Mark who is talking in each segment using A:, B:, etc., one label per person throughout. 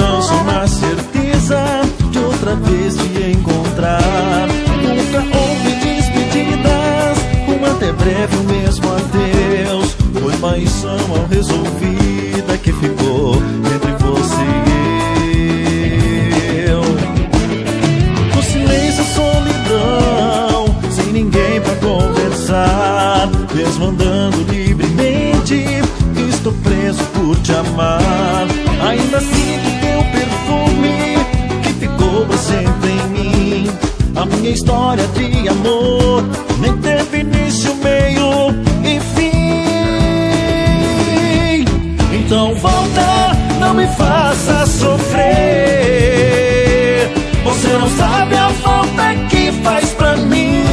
A: esperança, uma certeza de outra vez te encontrar. Nunca houve despedidas, um até breve, o mesmo adeus. Foi paixão mal resolvida que ficou entre você e eu. No silêncio, solidão, sem ninguém pra conversar, mesmo andando livremente, estou preso por te amar. Ainda sinto teu perfume que ficou pra sempre em mim. A minha história de amor nem teve início, meio e fim. Então volta, não me faça sofrer. Você não sabe a falta que faz pra mim.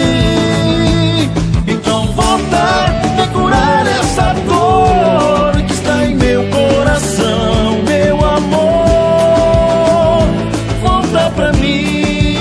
A: Então volta, vem curar essa dor que está em meu coração, meu amor. Volta pra mim.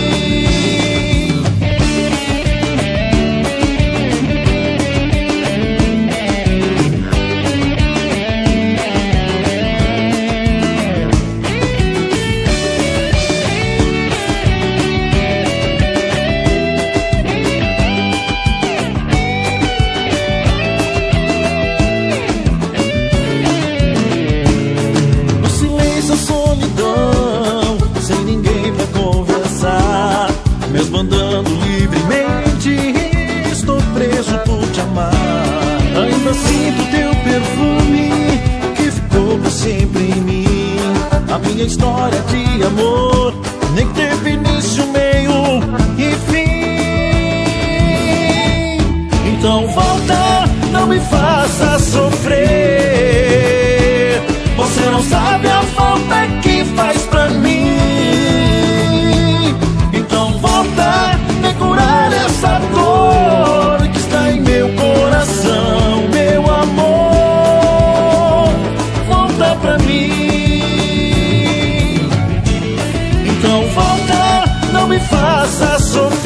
A: Mesmo andando livremente, estou preso por te amar. Ainda sinto teu perfume que ficou pra sempre em mim. A minha história de amor nem teve início, meio e fim. Então volta, não me faça sofrer. Você não sabe a falta que faz pra mim. Vem curar essa dor que está em meu coração, meu amor. Volta pra mim. Então volta, não me faça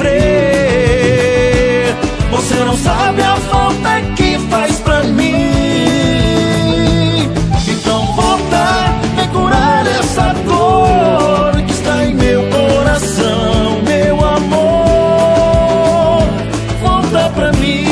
A: sofrer. Você não sabe a falta que faz pra mim. Então volta, vem curar essa dor que está em meu coração, meu amor. Volta pra mim.